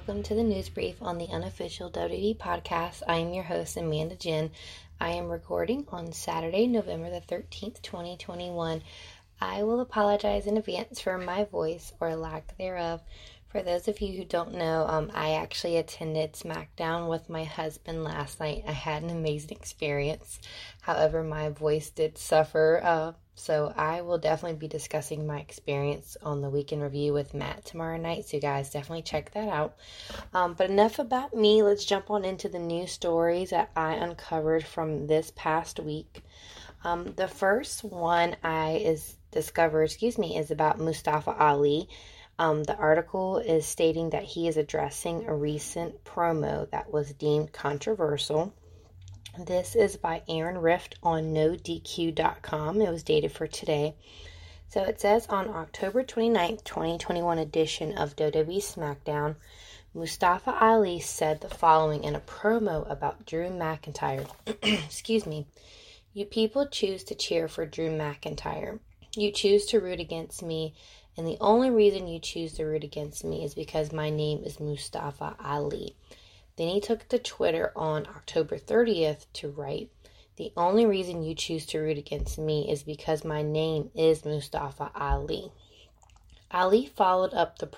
welcome to the news brief on the unofficial WWE podcast. I am your host, Amanda Jen. I am recording on Saturday, November the 13th, 2021. I will apologize in advance for my voice or lack thereof. For those of you who don't know, I actually attended SmackDown with my husband last night. I had an amazing experience. However, my voice did suffer, so I will definitely be discussing my experience on the Weekend Review with Matt tomorrow night, so you guys definitely check that out. But enough about me. Let's jump on into the news stories that I uncovered from this past week. The first one is about Mustafa Ali. The article is stating that he is addressing a recent promo that was deemed controversial. This is by Aaron Rift on NoDQ.com. It was dated for today. So it says on October 29th, 2021 edition of WWE SmackDown, Mustafa Ali said the following in a promo about Drew McIntyre. Excuse me. You people choose to cheer for Drew McIntyre. You choose to root against me. And the only reason you choose to root against me is because my name is Mustafa Ali. Then he took to Twitter on October 30th to write, the only reason you choose to root against me is because my name is Mustafa Ali. Ali followed up he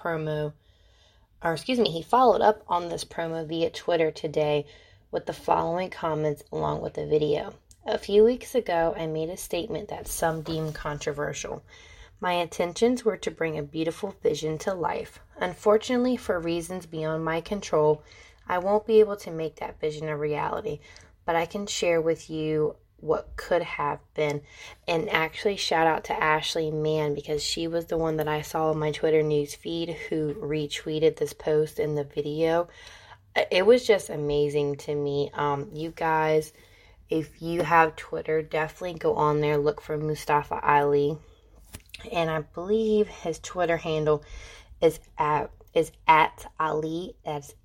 followed up on this promo via Twitter today with the following comments along with the video. A few weeks ago, I made a statement that some deemed controversial. My intentions were to bring a beautiful vision to life. Unfortunately, for reasons beyond my control, I won't be able to make that vision a reality, but I can share with you what could have been. And actually, shout out to Ashley Mann, because she was the one that I saw on my Twitter news feed who retweeted this post in the video. It was just amazing to me. You guys, if you have Twitter, definitely go on there, look for Mustafa Ali. And I believe his Twitter handle is at Ali. That's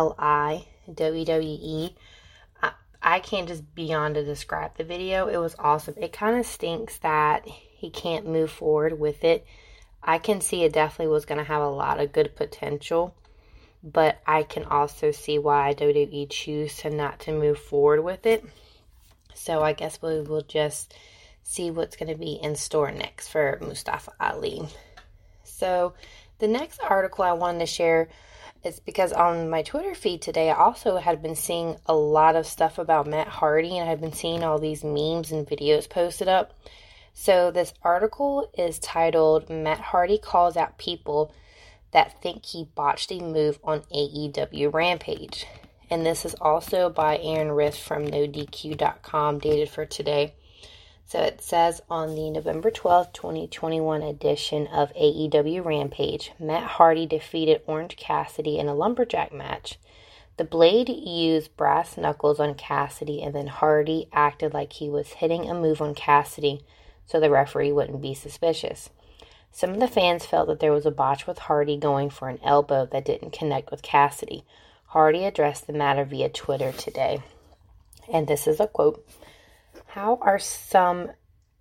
ALI WWE. I can't just beyond to describe the video. It was awesome. It kind of stinks that he can't move forward with it. I can see it definitely was going to have a lot of good potential, but I can also see why WWE choose to not to move forward with it. So I guess we will just see what's going to be in store next for Mustafa Ali. So the next article I wanted to share is because on my Twitter feed today, I also had been seeing a lot of stuff about Matt Hardy, and I had been seeing all these memes and videos posted up. So this article is titled, Matt Hardy Calls Out People That Think He Botched a Move on AEW Rampage. And this is also by Aaron Rift from NoDQ.com, dated for today. So it says on the November 12th, 2021 edition of AEW Rampage, Matt Hardy defeated Orange Cassidy in a lumberjack match. The Blade used brass knuckles on Cassidy, and then Hardy acted like he was hitting a move on Cassidy so the referee wouldn't be suspicious. Some of the fans felt that there was a botch with Hardy going for an elbow that didn't connect with Cassidy. Hardy addressed the matter via Twitter today. And this is a quote. How are some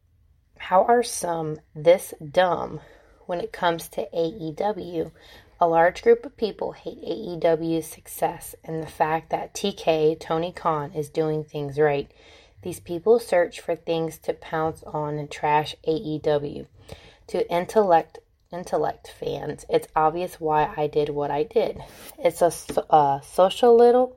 this dumb when it comes to AEW? A large group of people hate AEW's success and the fact that TK, Tony Khan, is doing things right. These people search for things to pounce on and trash AEW. To intellect fans, it's obvious why I did what I did. It's a social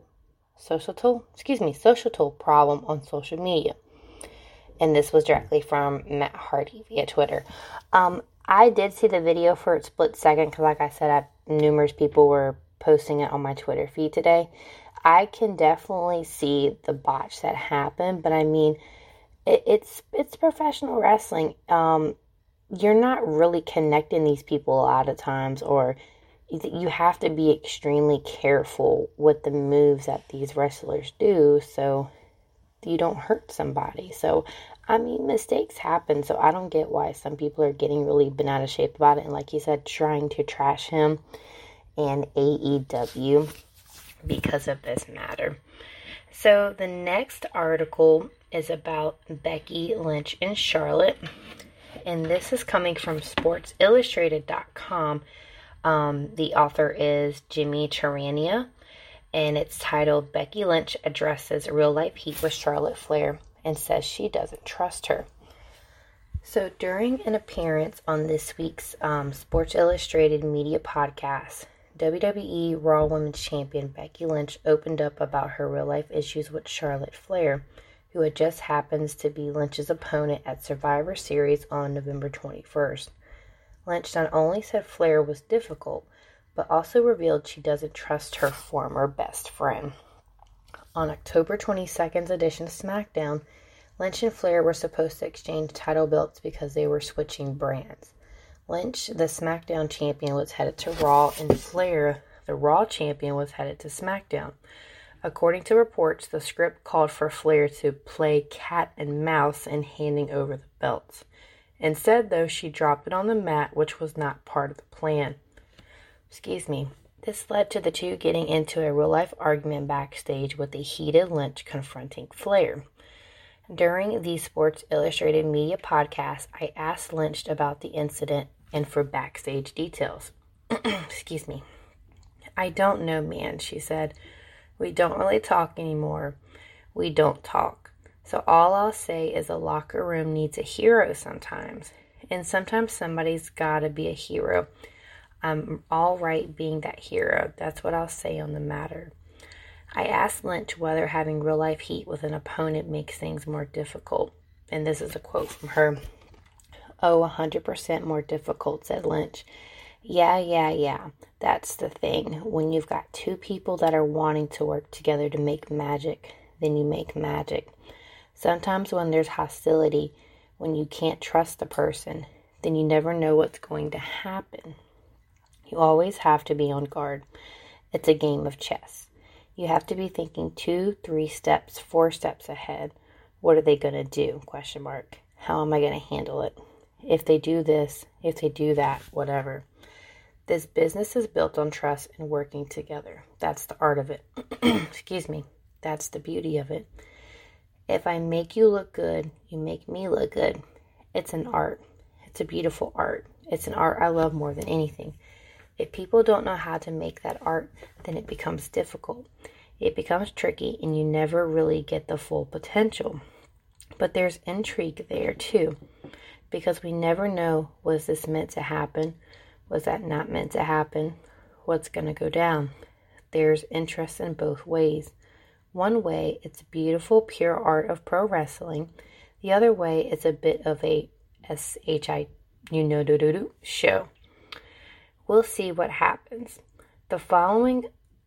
problem on social media. And this was directly from Matt Hardy via Twitter. I did see the video for a split second because, like I said, numerous people were posting it on my Twitter feed today. I can definitely see the botch that happened, but I mean, it's professional wrestling. You're not really connecting these people a lot of times, or you have to be extremely careful with the moves that these wrestlers do so you don't hurt somebody. So, I mean, mistakes happen, so I don't get why some people are getting really bent out of shape about it, and like you said, trying to trash him and AEW because of this matter. So, the next article is about Becky Lynch and Charlotte, and this is coming from SportsIllustrated.com. The author is Jimmy Charania, and it's titled Becky Lynch Addresses Real Life Heat with Charlotte Flair and Says She Doesn't Trust Her. So during an appearance on this week's Sports Illustrated media podcast, WWE Raw Women's Champion Becky Lynch opened up about her real-life issues with Charlotte Flair, who had just happens to be Lynch's opponent at Survivor Series on November 21st. Lynch not only said Flair was difficult, but also revealed she doesn't trust her former best friend. On October 22nd's edition of SmackDown, Lynch and Flair were supposed to exchange title belts because they were switching brands. Lynch, the SmackDown champion, was headed to Raw, and Flair, the Raw champion, was headed to SmackDown. According to reports, the script called for Flair to play cat and mouse in handing over the belts. Instead, though, she dropped it on the mat, which was not part of the plan. This led to the two getting into a real-life argument backstage with a heated Lynch confronting Flair. During the Sports Illustrated media podcast, I asked Lynch about the incident and for backstage details. I don't know, man, she said. We don't really talk anymore. We don't talk. So all I'll say is a locker room needs a hero sometimes. And sometimes somebody's gotta be a hero. I'm all right being that hero. That's what I'll say on the matter. I asked Lynch whether having real-life heat with an opponent makes things more difficult. And this is a quote from her. Oh, 100% more difficult, said Lynch. Yeah. That's the thing. When you've got two people that are wanting to work together to make magic, then you make magic. Sometimes when there's hostility, when you can't trust the person, then you never know what's going to happen. You always have to be on guard. It's a game of chess. You have to be thinking 2, 3 steps, 4 steps ahead. What are they going to do? ? How am I going to handle it? If they do this, if they do that, whatever. This business is built on trust and working together. That's the art of it. That's the beauty of it. If I make you look good, you make me look good. It's an art. It's a beautiful art. It's an art I love more than anything. If people don't know how to make that art, then it becomes difficult. It becomes tricky and you never really get the full potential. But there's intrigue there too, because we never know, was this meant to happen? Was that not meant to happen? What's going to go down? There's interest in both ways. One way, it's beautiful, pure art of pro wrestling. The other way, it's a bit of a show. We'll see what happens. The follow-up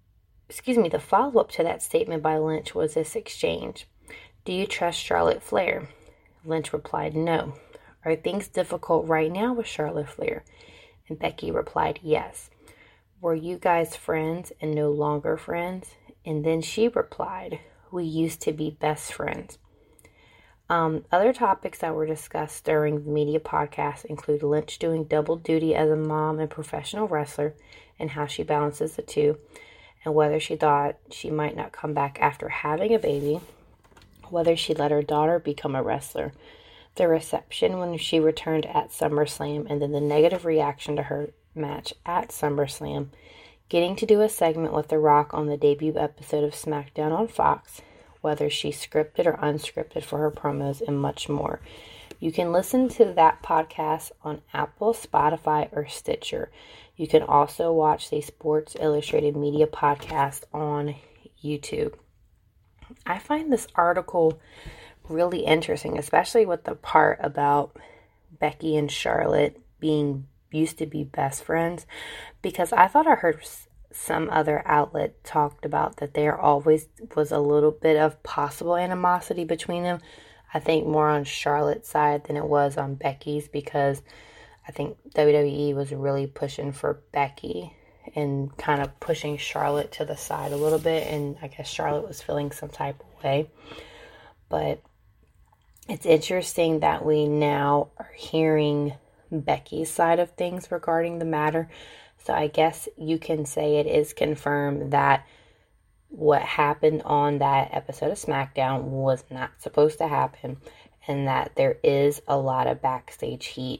to that statement by Lynch was this exchange. Do you trust Charlotte Flair? Lynch replied, no. Are things difficult right now with Charlotte Flair? And Becky replied, yes. Were you guys friends and no longer friends? And then she replied, we used to be best friends. Other topics that were discussed during the media podcast include Lynch doing double duty as a mom and professional wrestler and how she balances the two, and whether she thought she might not come back after having a baby, whether she let her daughter become a wrestler, the reception when she returned at SummerSlam, and then the negative reaction to her match at SummerSlam, getting to do a segment with The Rock on the debut episode of SmackDown on Fox, whether she's scripted or unscripted for her promos, and much more. You can listen to that podcast on Apple, Spotify, or Stitcher. You can also watch the Sports Illustrated media podcast on YouTube. I find this article really interesting, especially with the part about Becky and Charlotte being used to be best friends, because I thought I heard some other outlet talked about that there always was a little bit of possible animosity between them. I think more on Charlotte's side than it was on Becky's, because I think WWE was really pushing for Becky and kind of pushing Charlotte to the side a little bit, and I guess Charlotte was feeling some type of way. But it's interesting that we now are hearing Becky's side of things regarding the matter. So I guess you can say it is confirmed that what happened on that episode of SmackDown was not supposed to happen, and that there is a lot of backstage heat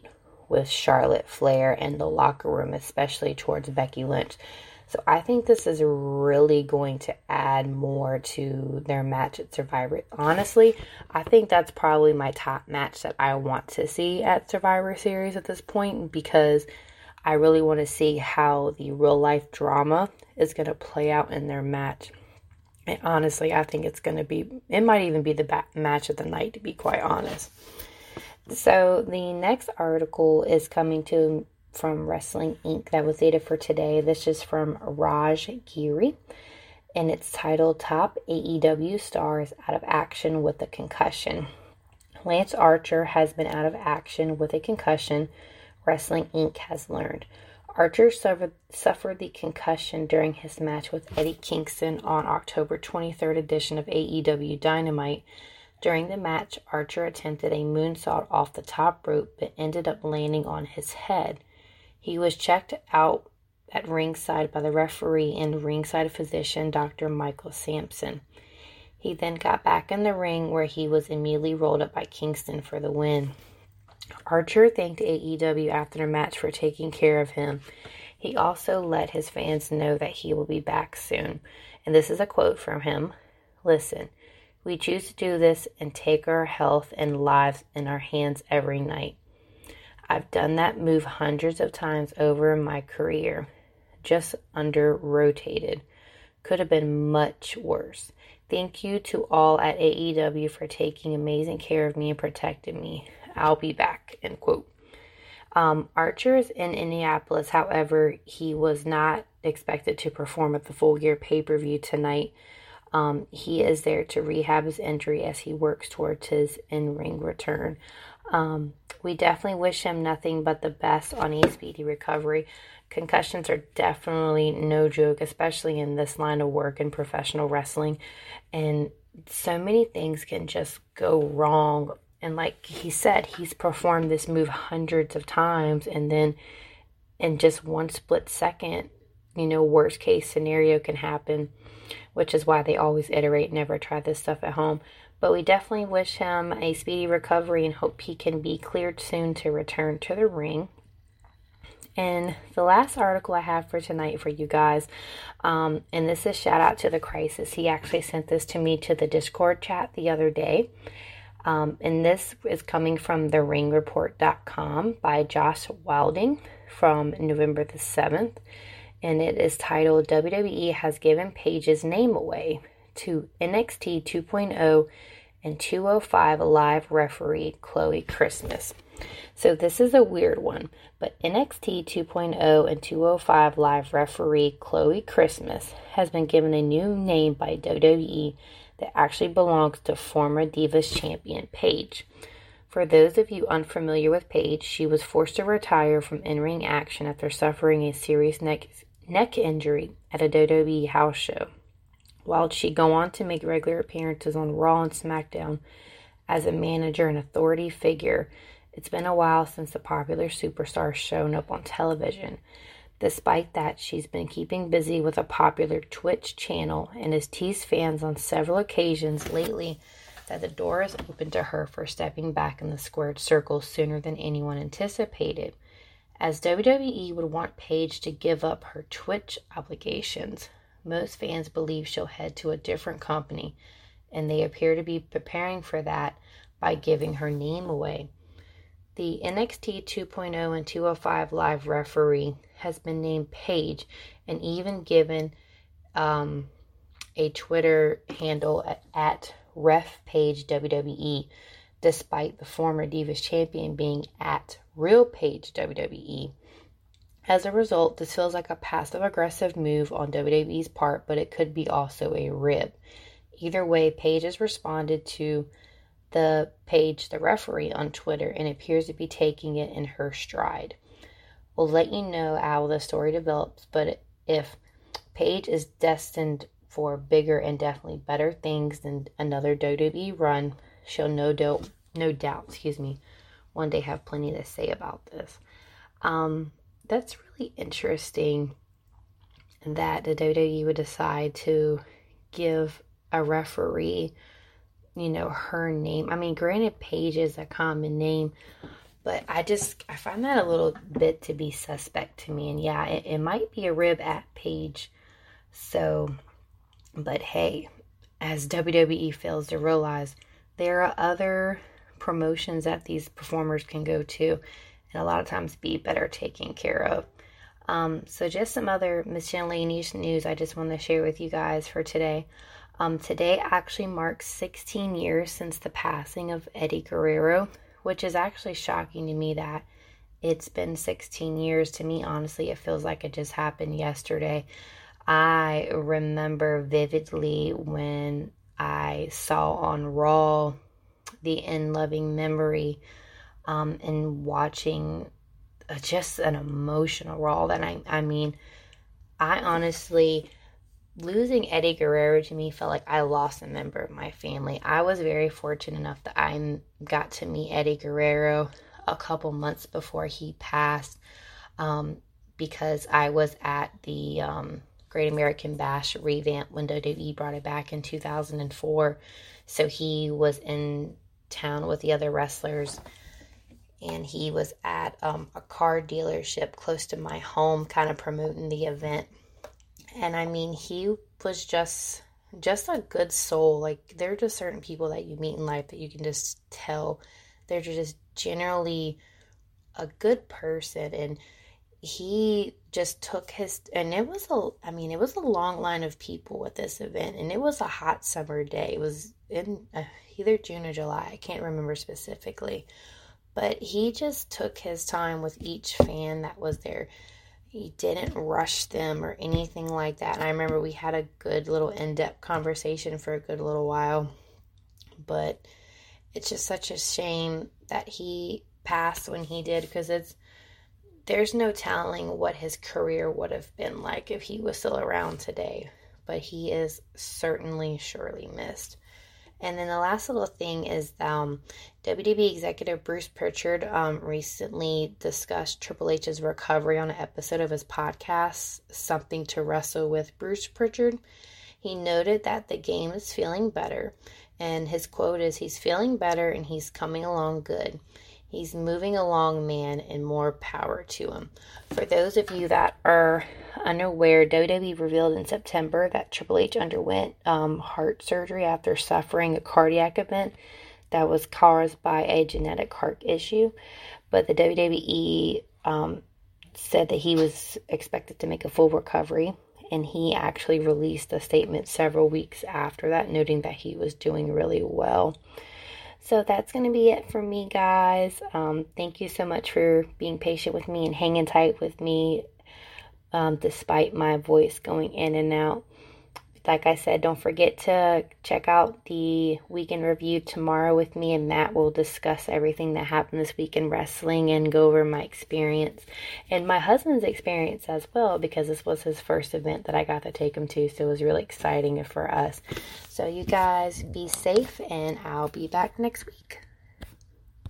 with Charlotte Flair in the locker room, especially towards Becky Lynch. So I think this is really going to add more to their match at Survivor. Honestly, I think that's probably my top match that I want to see at Survivor Series at this point, because I really want to see how the real life drama is going to play out in their match. And honestly, I think it might even be the match of the night, to be quite honest. So the next article is coming from Wrestling Inc. that was dated for today. This is from Raj Giri, and it's titled Top AEW Stars Out of Action with a Concussion. Lance Archer has been out of action with a concussion, Wrestling Inc. has learned. Archer suffered the concussion during his match with Eddie Kingston on October 23rd edition of AEW Dynamite. During the match, Archer attempted a moonsault off the top rope but ended up landing on his head. He was checked out at ringside by the referee and ringside physician Dr. Michael Sampson. He then got back in the ring, where he was immediately rolled up by Kingston for the win. Archer thanked AEW after the match for taking care of him. He also let his fans know that he will be back soon. And this is a quote from him. "Listen, we choose to do this and take our health and lives in our hands every night. I've done that move hundreds of times over in my career. Just under-rotated. Could have been much worse. Thank you to all at AEW for taking amazing care of me and protecting me. I'll be back," end quote. Archer's in Indianapolis. However, he was not expected to perform at the Full Gear pay-per-view tonight. He is there to rehab his injury as he works towards his in-ring return. We definitely wish him nothing but the best on a speedy recovery. Concussions are definitely no joke, especially in this line of work in professional wrestling. And so many things can just go wrong. And like he said, he's performed this move hundreds of times, and then in just one split second, worst case scenario can happen, which is why they always iterate, never try this stuff at home. But we definitely wish him a speedy recovery and hope he can be cleared soon to return to the ring. And the last article I have for tonight for you guys, and this is shout out to The Crisis. He actually sent this to me to the Discord chat the other day. And this is coming from TheRingReport.com by Josh Wilding from November the 7th. And it is titled, WWE has given Paige's name away to NXT 2.0 and 205 live referee Chloe Christmas. So this is a weird one, but NXT 2.0 and 205 live referee Chloe Christmas has been given a new name by WWE that actually belongs to former Divas champion Paige. For those of you unfamiliar with Paige, she was forced to retire from in-ring action after suffering a serious neck injury at a WWE house show. While she go on to make regular appearances on Raw and SmackDown as a manager and authority figure, it's been a while since the popular superstar has shown up on television. Despite that, she's been keeping busy with a popular Twitch channel and has teased fans on several occasions lately that the door is open to her for stepping back in the squared circle sooner than anyone anticipated. As WWE would want Paige to give up her Twitch obligations, most fans believe she'll head to a different company, and they appear to be preparing for that by giving her name away. The NXT 2.0 and 205 live referee has been named Paige and even given a Twitter handle at RefPageWWE, despite the former Divas champion being at RealPageWWE. As a result, this feels like a passive-aggressive move on WWE's part, but it could be also a rib. Either way, Paige has responded to the referee on Twitter, and appears to be taking it in her stride. We'll let you know how the story develops, but if Paige is destined for bigger and definitely better things than another WWE run, she'll no doubt, one day have plenty to say about this. That's really interesting that the WWE would decide to give a referee, her name. I mean, granted, Paige is a common name, But I find that a little bit to be suspect to me. And yeah, it might be a rib at Paige. So, but hey, as WWE fails to realize, there are other promotions that these performers can go to and a lot of times be better taken care of. So just some other miscellaneous news I just want to share with you guys for today. Today actually marks 16 years since the passing of Eddie Guerrero, which is actually shocking to me that it's been 16 years. To me, honestly, it feels like it just happened yesterday. I remember vividly when I saw on Raw the In Loving Memory, and watching just an emotional Raw that I mean, I honestly, losing Eddie Guerrero to me felt like I lost a member of my family. I was very fortunate enough that I got to meet Eddie Guerrero a couple months before he passed, because I was at the Great American Bash revamp when WWE brought it back in 2004. So he was in town with the other wrestlers, and he was at a car dealership close to my home kind of promoting the event. And I mean, he was just a good soul. Like, there are just certain people that you meet in life that you can just tell they're just generally a good person. And he just took and it was a long line of people at this event, and it was a hot summer day. It was in either June or July. I can't remember specifically, but he just took his time with each fan that was there. He didn't rush them or anything like that. And I remember we had a good little in-depth conversation for a good little while, but it's just such a shame that he passed when he did, because there's no telling what his career would have been like if he was still around today. But he is surely missed. And then the last little thing is WWE executive Bruce Pritchard recently discussed Triple H's recovery on an episode of his podcast, Something to Wrestle with Bruce Pritchard. He noted that the game is feeling better, and his quote is, "He's feeling better and he's coming along good. He's moving along, man, and more power to him." For those of you that are unaware, WWE revealed in September that Triple H underwent heart surgery after suffering a cardiac event that was caused by a genetic heart issue. But the WWE said that he was expected to make a full recovery, and he actually released a statement several weeks after that, noting that he was doing really well. So that's going to be it for me, guys. Thank you so much for being patient with me and hanging tight with me, despite my voice going in and out. Like I said, don't forget to check out the weekend review tomorrow with me, and Matt will discuss everything that happened this week in wrestling and go over my experience and my husband's experience as well, because this was his first event that I got to take him to, so it was really exciting for us. So you guys be safe, and I'll be back next week.